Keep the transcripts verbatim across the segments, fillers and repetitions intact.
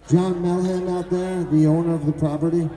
John Melham out there, the owner of the property.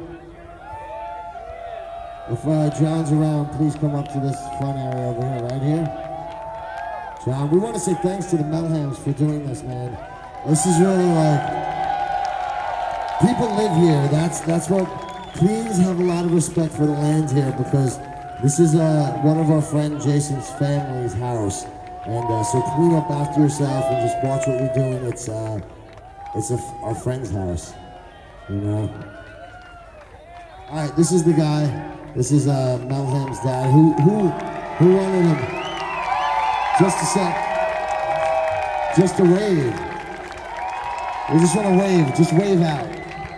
If uh, John's around, please come up to this front area over here, right here. John, we want to say thanks to the Melhams for doing this, man. This is really like, people live here. That's that's what, please have a lot of respect for the land here, because this is uh, one of our friend Jason's family's house. And uh, so clean up after yourself and just watch what you're doing. It's uh, it's a f our friend's house, you know. All right, this is the guy. This is uh, Melham's dad. Who who who wanted him? Just a sec. Just a wave. We just want to wave. Just wave out.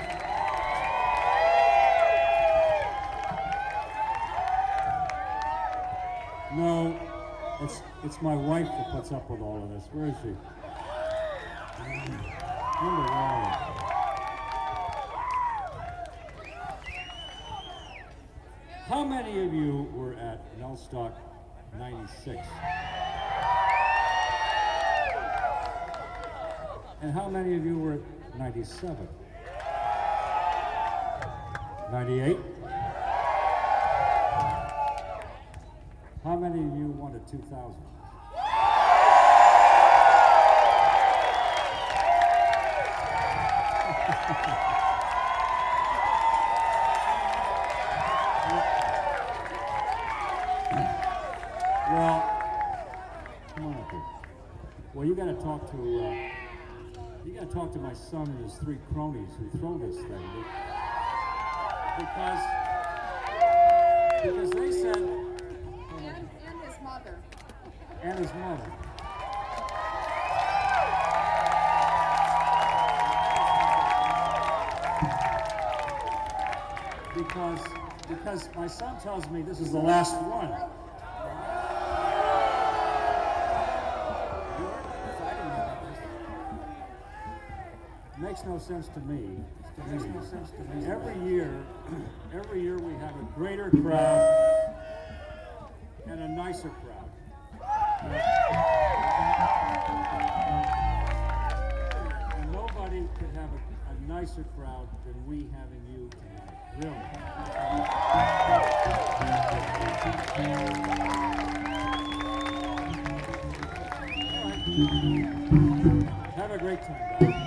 No, it's it's my wife that puts up with all of this. Where is she? Wonder why. How many of you were at Melstock ninety-six? And how many of you were at ninety-seven? ninety-eight? How many of you wanted two thousand? Well, come on up here. Well, you got to talk to uh, you got to talk to my son and his three cronies who throw this thing, because because they said. And, and his mother. And his mother. Because because my son tells me this is the last one. Makes no sense to me. It makes no sense to me. Every year, every year we have a greater crowd and a nicer crowd. And nobody could have a, a nicer crowd than we having you tonight. Really. Have a great time, guys.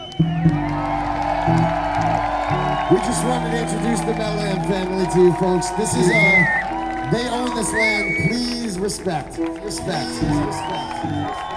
We just wanted to introduce the Melham family to you folks. This is, uh, they own this land. Please respect. Respect. Respect.